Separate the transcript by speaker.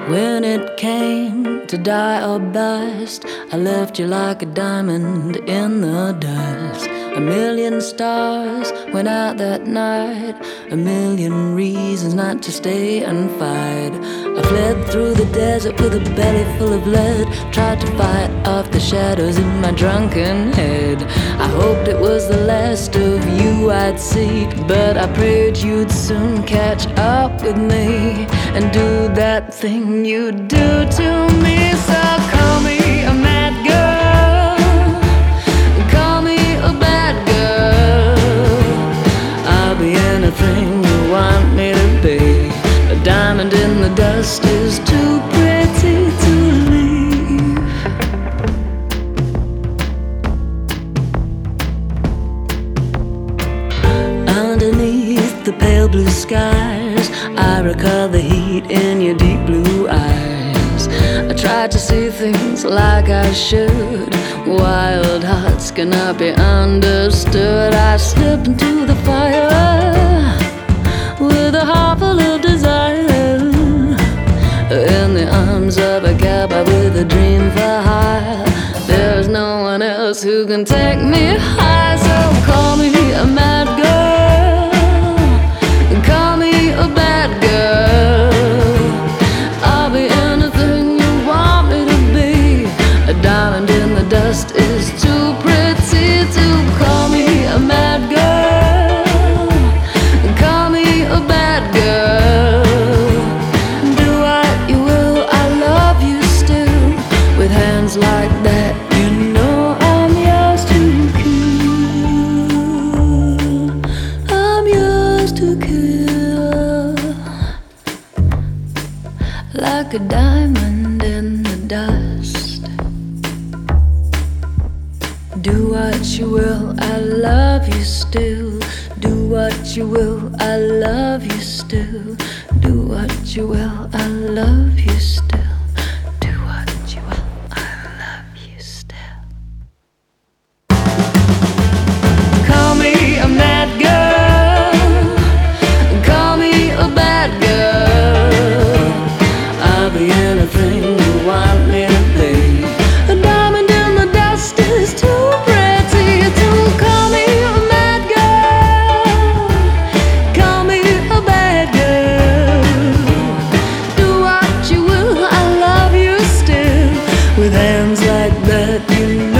Speaker 1: When it came to die or bust, I left you like a diamond in the dust. A million stars went out that night, a million reasons not to stay and fight. I fled through the desert with a belly full of lead, tried to fight off the shadows in my drunken head. I hoped it was the last of you I'd see, but I prayed you'd soon catch up with me and do that thing you do to me. So call me a mad girl, call me a bad girl. I'll be anything you want me to be. A diamond in the dust is too pretty to leave. Underneath the pale blue skies, I recall the heat in your deep blue eyes. I tried to see things like I should. Wild hearts cannot be understood. I slipped into the fire with a heart full of desire, in the arms of a cowboy with a dream for hire. There's no one else who can take me high. So call me a mad girl, call me a bad girl. I'll be anything you want me to be. A diamond in the dust is too pretty to call me a mad girl, call me a bad girl. Do what you will, I love you still. With hands like that, you know I'm yours to kill. I'm yours to kill. Like a diamond in the dust. Do what you will, I love you still. Do what you will, I love you still. Do what you will, I love you still. Do what you will, I love you still. Call me a mad girl, call me a bad girl. I'll be anything you want me to be. A diamond in the dust is too pretty to call me a mad girl, call me a bad girl. Do what you will, I love you still. With hands like that, you know